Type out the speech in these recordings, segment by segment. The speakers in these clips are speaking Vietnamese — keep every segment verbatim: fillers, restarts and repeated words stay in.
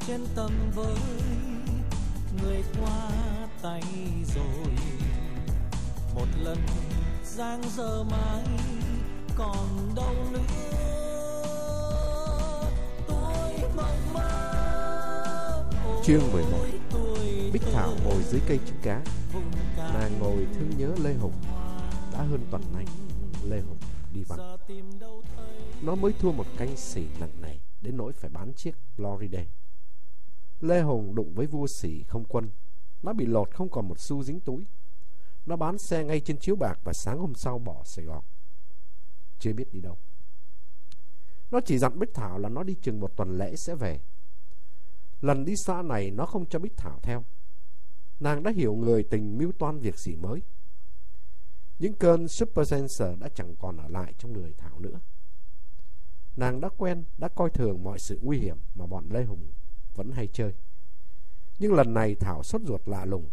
trên tầm với người qua tay rồi. Một lần giang dở mãi còn đâu nữa. Tôi mộng mơ. Chương mười một. Bích Thảo ngồi dưới cây trứng cá. Nàng ngồi thương nhớ Lê Hùng. Đã hơn tuần nay Lê Hùng đi vắng. Nó mới thua một canh xỉ nặng nề đến nỗi phải bán chiếc Florida. Lê Hùng đụng với vua xỉ không quân. Nó bị lột không còn một xu dính túi. Nó bán xe ngay trên chiếu bạc và sáng hôm sau bỏ Sài Gòn, chưa biết đi đâu. Nó chỉ dặn Bích Thảo là nó đi chừng một tuần lễ sẽ về. Lần đi xa này nó không cho Bích Thảo theo. Nàng đã hiểu người tình mưu toan việc gì mới. Những cơn super sensor đã chẳng còn ở lại trong người Thảo nữa. Nàng đã quen, đã coi thường mọi sự nguy hiểm mà bọn Lê Hùng vẫn hay chơi. Nhưng lần này Thảo sốt ruột lạ lùng.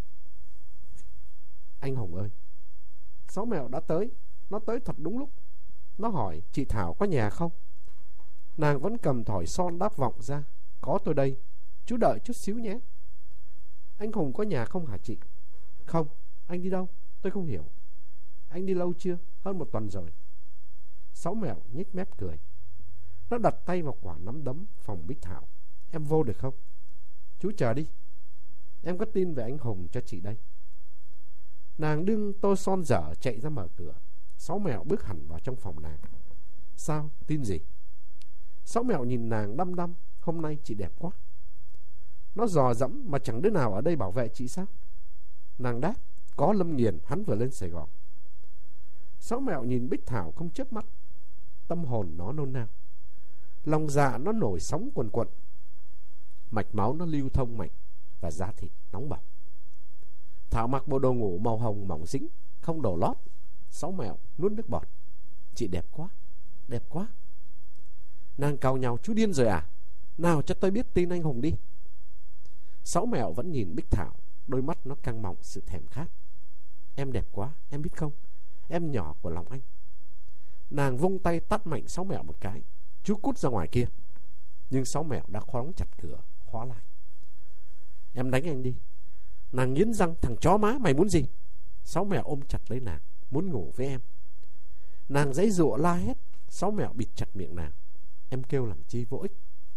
Anh Hùng ơi, Sáu Mẹo đã tới. Nó tới thật đúng lúc. Nó hỏi chị Thảo có nhà không. Nàng vẫn cầm thỏi son đáp vọng ra. Có tôi đây, chú đợi chút xíu nhé. Anh Hùng có nhà không hả chị? Không. Anh đi đâu? Tôi không hiểu. Anh đi lâu chưa? Hơn một tuần rồi. Sáu Mẹo nhếch mép cười. Nó đặt tay vào quả nắm đấm phòng Bích Thảo. Em vô được không? Chú chờ đi. Em có tin về anh Hùng cho chị đây. Nàng đương tô son dở chạy ra mở cửa. Sáu Mẹo bước hẳn vào trong phòng nàng. Sao? Tin gì? Sáu Mẹo nhìn nàng đăm đăm. Hôm nay chị đẹp quá. Nó dò dẫm mà chẳng đứa nào ở đây bảo vệ chị sao? Nàng đáp, có Lâm Nghiền, hắn vừa lên Sài Gòn. Sáu Mẹo nhìn Bích Thảo không chớp mắt. Tâm hồn nó nôn nao. Lòng dạ nó nổi sóng quần quận. Mạch máu nó lưu thông mạnh và da thịt nóng bỏng. Thảo mặc bộ đồ ngủ màu hồng mỏng dính, không đổ lót. Sáu Mẹo nuốt nước bọt. Chị đẹp quá, đẹp quá. Nàng cào nhào, chú điên rồi à? Nào cho tôi biết tin anh Hùng đi. Sáu Mẹo vẫn nhìn Bích Thảo. Đôi mắt nó căng mọng sự thèm khát. Em đẹp quá, em biết không? Em nhỏ của lòng anh. Nàng vung tay tát mạnh Sáu Mẹo một cái. Chú cút ra ngoài kia. Nhưng Sáu Mẹo đã khóa chặt cửa, khóa lại. Em đánh anh đi. Nàng nghiến răng, thằng chó má, mày muốn gì? Sáu Mẹo ôm chặt lấy nàng, muốn ngủ với em. Nàng giãy giụa la hét. Sáu Mẹo bịt chặt miệng nàng. Em kêu làm chi vô ích.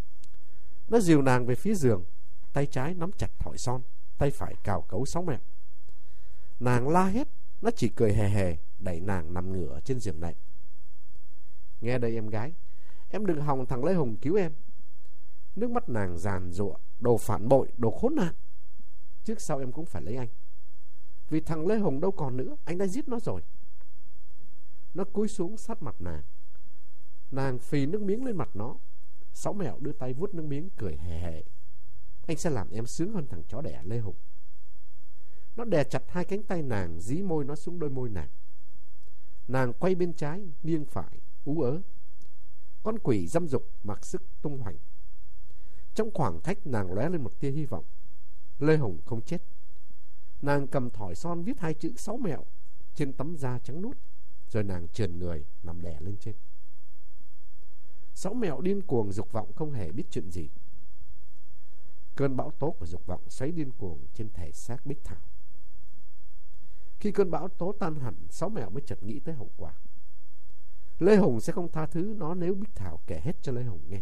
Nó dìu nàng về phía giường. Tay trái nắm chặt thỏi son, tay phải cào cấu Sáu Mẹo. Nàng la hét. Nó chỉ cười hề hề, đẩy nàng nằm ngửa trên giường nệm. Nghe đây em gái, em đừng hòng thằng Lê Hùng cứu em. Nước mắt nàng giàn giụa. Đồ phản bội, đồ khốn nạn. Trước sau em cũng phải lấy anh. Vì thằng Lê Hùng đâu còn nữa, anh đã giết nó rồi. Nó cúi xuống sát mặt nàng. Nàng phì nước miếng lên mặt nó. Sáu Mẹo đưa tay vuốt nước miếng, cười hề hề. Anh sẽ làm em sướng hơn thằng chó đẻ Lê Hùng. Nó đè chặt hai cánh tay nàng, dí môi nó xuống đôi môi nàng. Nàng quay bên trái, nghiêng phải, ú ớ. Con quỷ dâm dục mặc sức tung hoành. Trong khoảng cách nàng lóe lên một tia hy vọng. Lê Hùng không chết. Nàng cầm thỏi son viết hai chữ Sáu Mẹo trên tấm da trắng nuốt. Rồi nàng trườn người nằm đè lên trên. Sáu Mẹo điên cuồng dục vọng không hề biết chuyện gì. Cơn bão tố của dục vọng xoáy điên cuồng trên thể xác Bích Thảo. Khi cơn bão tố tan hẳn, Sáu Mẹo mới chợt nghĩ tới hậu quả. Lê Hùng sẽ không tha thứ nó nếu Bích Thảo kể hết cho Lê Hùng nghe.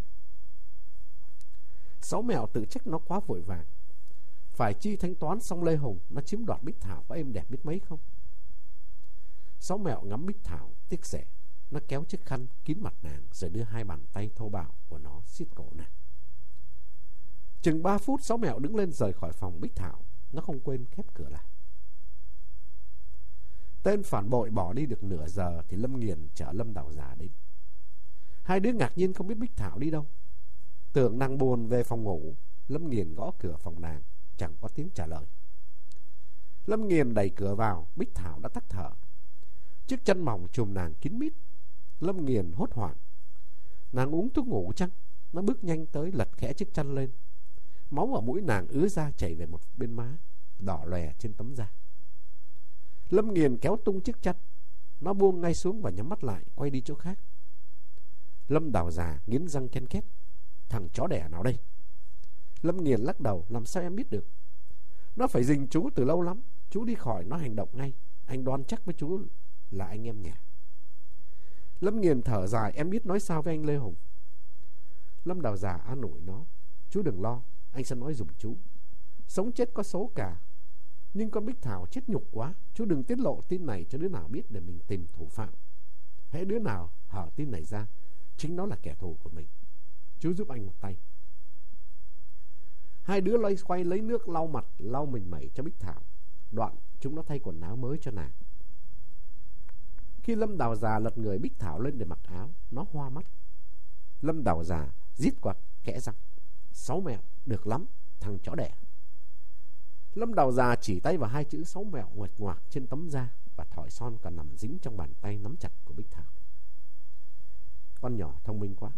Sáu Mẹo tự trách nó quá vội vàng. Phải chi thanh toán xong Lê Hùng, nó chiếm đoạt Bích Thảo có êm đẹp biết mấy không? Sáu Mẹo ngắm Bích Thảo tiếc rẻ. Nó kéo chiếc khăn kín mặt nàng, rồi đưa hai bàn tay thô bạo của nó siết cổ nàng. Chừng ba phút, Sáu Mẹo đứng lên rời khỏi phòng Bích Thảo. Nó không quên khép cửa lại. Tên phản bội bỏ đi được nửa giờ thì Lâm Nghiền chở Lâm Đào Già đến. Hai đứa ngạc nhiên không biết Bích Thảo đi đâu. Tưởng nàng buồn về phòng ngủ. Lâm Nghiền gõ cửa phòng nàng, chẳng có tiếng trả lời. Lâm Nghiền đẩy cửa vào. Bích Thảo đã tắt thở. Chiếc chân mỏng chùm nàng kín mít. Lâm Nghiền hốt hoảng. Nàng uống thuốc ngủ chăng? Nó bước nhanh tới, lật khẽ chiếc chăn lên. Máu ở mũi nàng ứa ra chảy về một bên má, đỏ lòe trên tấm da. Lâm Nghiền kéo tung chiếc chăn. Nó buông ngay xuống và nhắm mắt lại, quay đi chỗ khác. Lâm Đào Già nghiến răng ken két. Thằng chó đẻ nào đây? Lâm Nghiền lắc đầu. Làm sao em biết được? Nó phải rình chú từ lâu lắm. Chú đi khỏi nó hành động ngay. Anh đoán chắc với chú là anh em nhà. Lâm Nghiền thở dài. Em biết nói sao với anh Lê Hùng? Lâm Đào già an ủi nó. Chú đừng lo, anh sẽ nói giùm chú. Sống chết có số cả, nhưng con Bích Thảo chết nhục quá. Chú đừng tiết lộ tin này cho đứa nào biết để mình tìm thủ phạm. Hễ đứa nào hở tin này ra, chính nó là kẻ thù của mình. Chú giúp anh một tay. Hai đứa loay quay lấy nước lau mặt, lau mình mẩy cho Bích Thảo. Đoạn chúng nó thay quần áo mới cho nàng. Khi Lâm Đào già lật người Bích Thảo lên để mặc áo, nó hoa mắt. Lâm Đào già rít qua kẽ răng. Sáu mẹo, được lắm, thằng chó đẻ. Lâm Đào già chỉ tay vào hai chữ sáu mẹo nguệch ngoạc trên tấm da, và thỏi son còn nằm dính trong bàn tay nắm chặt của Bích Thảo. Con nhỏ thông minh quá.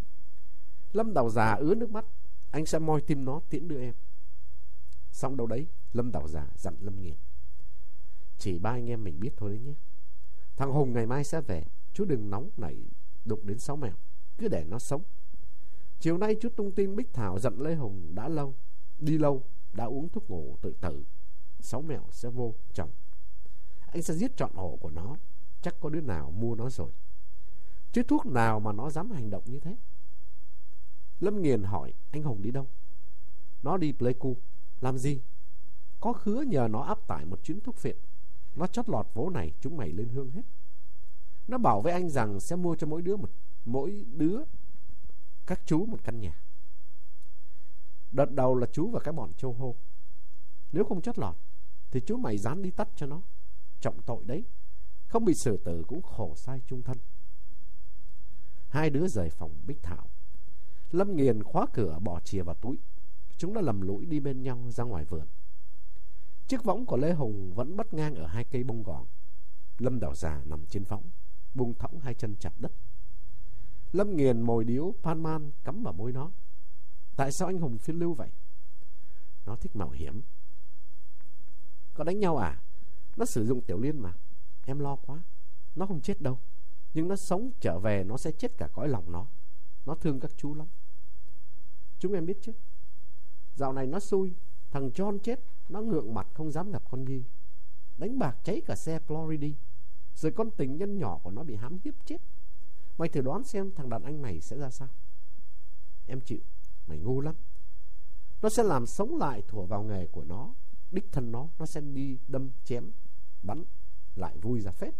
Lâm Đào già ứa nước mắt. Anh sẽ moi tim nó tiễn đưa em. Xong đâu đấy, Lâm Đào già dặn Lâm Nghiền. Chỉ ba anh em mình biết thôi đấy nhé. Thằng Hùng ngày mai sẽ về. Chú đừng nóng nảy đụng đến sáu mẹo, cứ để nó sống. Chiều nay chú tung tin Bích Thảo giận Lê Hùng đã lâu, đi lâu, đã uống thuốc ngủ tự tử. Sáu mẹo sẽ vô chồng. Anh sẽ giết trọn ổ của nó. Chắc có đứa nào mua nó rồi. Chứ thuốc nào mà nó dám hành động như thế. Lâm Nghiền hỏi. Anh Hùng đi đâu? Nó đi Pleiku. Làm gì? Có khứa nhờ nó áp tải một chuyến thuốc phiện. Nó chót lọt vố này chúng mày lên hương hết. Nó bảo với anh rằng sẽ mua cho mỗi đứa một mỗi đứa các chú một căn nhà. Đợt đầu là chú và cái bọn châu hô. Nếu không chót lọt thì chú mày dán đi tắt cho nó. Trọng tội đấy. Không bị xử tử cũng khổ sai chung thân. Hai đứa rời phòng Bích Thảo. Lâm Nghiền khóa cửa bỏ chìa vào túi. Chúng đã lầm lũi đi bên nhau ra ngoài vườn. Chiếc võng của Lê Hùng vẫn bắt ngang ở hai cây bông gòn. Lâm Đào già nằm trên võng, buông thõng hai chân chạm đất. Lâm Nghiền mồi điếu pan man cắm vào môi nó. Tại sao anh Hùng phiêu lưu vậy? Nó thích mạo hiểm. Có đánh nhau à? Nó sử dụng tiểu liên mà. Em lo quá. Nó không chết đâu. Nhưng nó sống trở về nó sẽ chết cả cõi lòng nó. Nó thương các chú lắm. Chúng em biết chứ. Dạo này nó xui. Thằng John chết, nó ngượng mặt không dám gặp con Nhi. Đánh bạc cháy cả xe Florida. Rồi con tình nhân nhỏ của nó bị hãm hiếp chết. Mày thử đoán xem thằng đàn anh mày sẽ ra sao. Em chịu. Mày ngu lắm. Nó sẽ làm sống lại thủa vào nghề của nó. Đích thân nó Nó sẽ đi đâm chém bắn lại vui ra phết.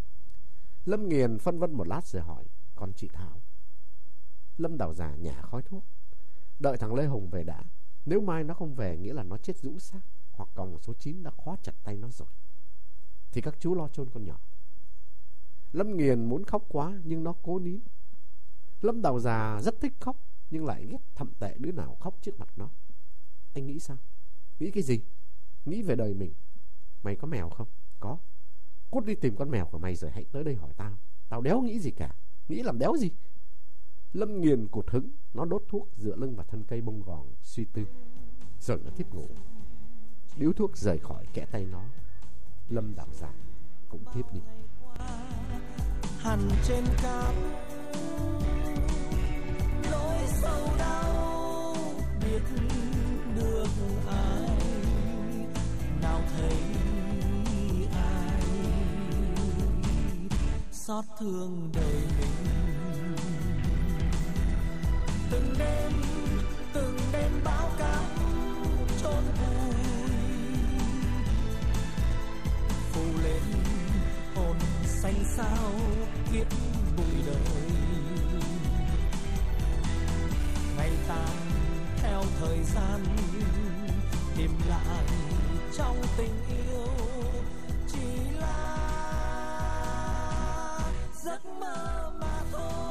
Lâm Nghiền phân vân một lát rồi hỏi. Còn chị Thảo? Lâm Đào già nhả khói thuốc. Đợi thằng Lê Hùng về đã. Nếu mai nó không về nghĩa là nó chết rũ xác, hoặc còng số chín đã khóa chặt tay nó rồi. Thì các chú lo chôn con nhỏ. Lâm Nghiền muốn khóc quá nhưng nó cố nín. Lâm Đào già rất thích khóc nhưng lại ghét thậm tệ đứa nào khóc trước mặt nó. Anh nghĩ sao? Nghĩ cái gì? Nghĩ về đời mình. Mày có mèo không? Có. Cút đi tìm con mèo của mày rồi hãy tới đây hỏi tao. Tao đéo nghĩ gì cả. Nghĩ làm đéo gì. Lâm Nghiền cụt hứng. Nó đốt thuốc dựa lưng vào thân cây bông gòn suy tư. Rồi nó thiếp ngủ. Điếu thuốc rời khỏi kẽ tay nó. Lâm Đào già cũng thiếp đi. Hằn trên cám nỗi sầu đau biết được ai, nào thấy ai xót thương đời mình. Từng đêm từng đêm bão cát chôn vùi phủ lên hồn xanh xao kiếp bụi đời. Ngày tàn theo thời gian tìm lại trong tình yêu chỉ là giấc mơ mà thôi.